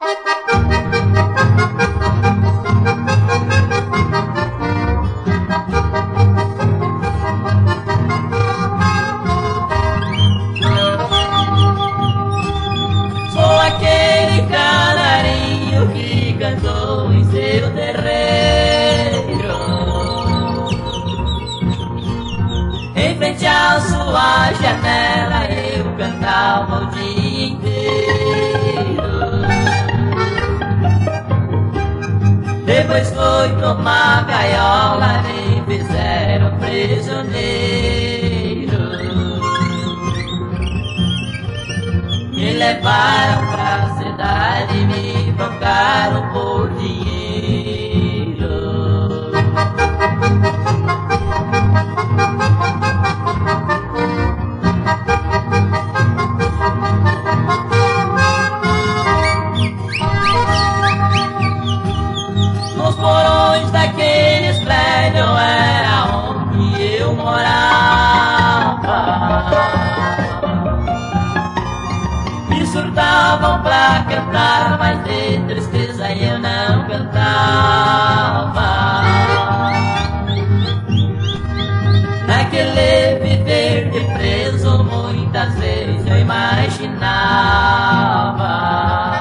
Sou aquele canarinho que cantou em seu terreiro, em frente à sua janela eu cantava o dia inteiro. Depois foi tomar gaiola, me fizeram prisioneiro, me levaram pra cidade e me bancaram por dinheiro. Nos porões daqueles prédios era onde eu morava. Me surtavam pra cantar, mas de tristeza eu não cantava. Naquele viver de preso muitas vezes eu imaginava: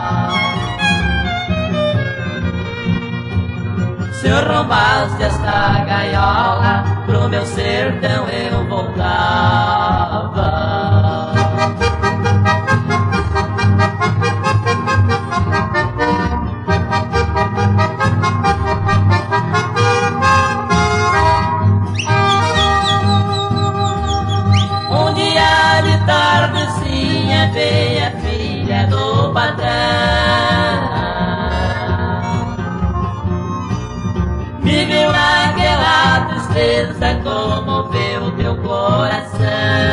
se eu roubasse esta gaiola, pro meu sertão eu voltava. Um dia de tardezinha veio a filha do patrão, me viu naquela tristeza, comoveu teu coração.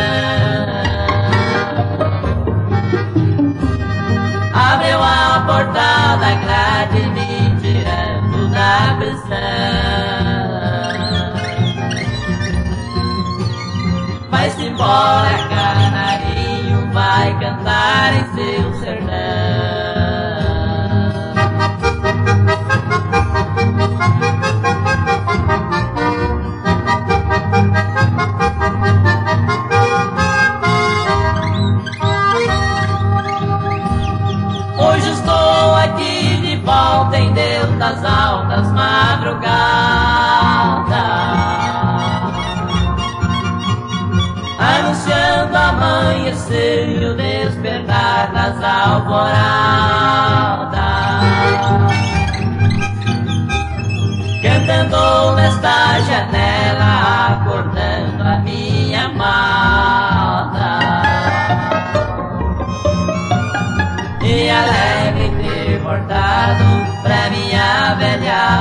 Abriu a porta da grade, me tirando da prisão. Vai-se embora, canarinho, vai cantar em seu sertão. Hoje estou aqui de volta em Deus das altas madrugadas, anunciando amanhecer e o despertar das alvoradas, cantando nesta janela, acordando a minha amada, e alegre ter voltado pra minha velha